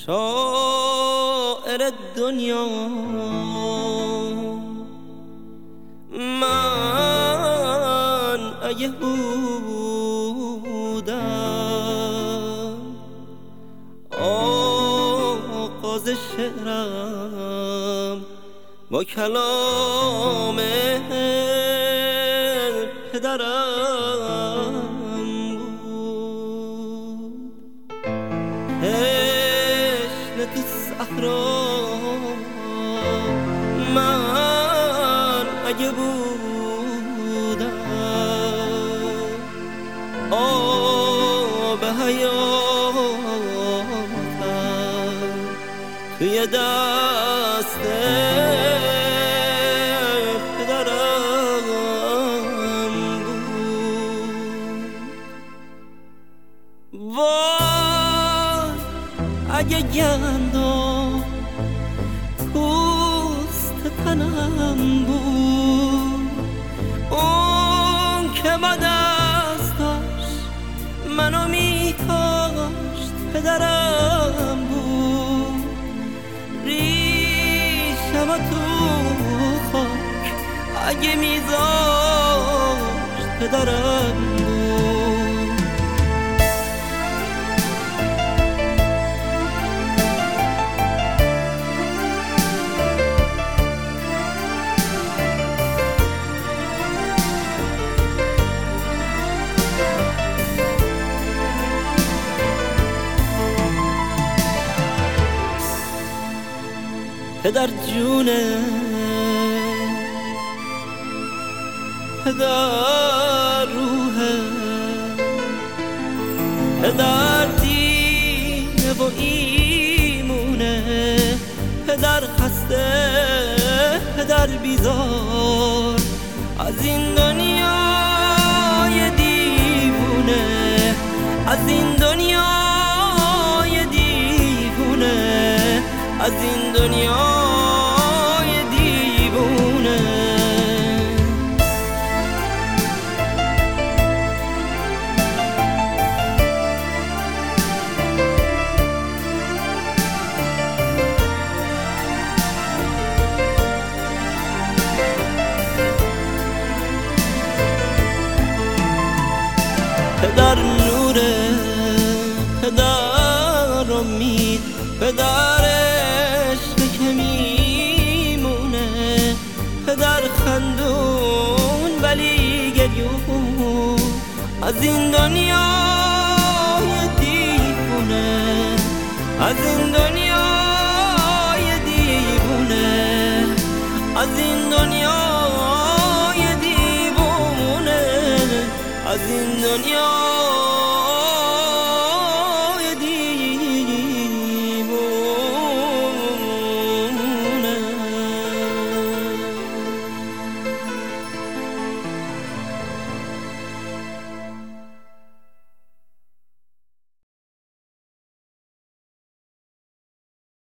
شاعر دنیا من اگه بودم آغاز شعرم با کلام پدرم بود. تشنه تو صحرا من اگه بودم آب حیاتم توی دست پدرم بود. وای اگه گندم پوست تنم بود، اون که با دست داشت منو میکاشت پدرم بود. ریشم تو خاک اگه میذاشت پدرم بود. پدر جونه، پدر روحه، پدر دینه و ایمونه، پدر خسته، پدر بیزار از این دنیای دیوونه، از این دنیای دیوونه، از این دنیای دیوونه. پدر نوره، پدر امید، پدر پدر خندون ولی گریون از این دنیای دیوونه، از این دنیای دیوونه، از این دنیای دیوونه، از این دنیا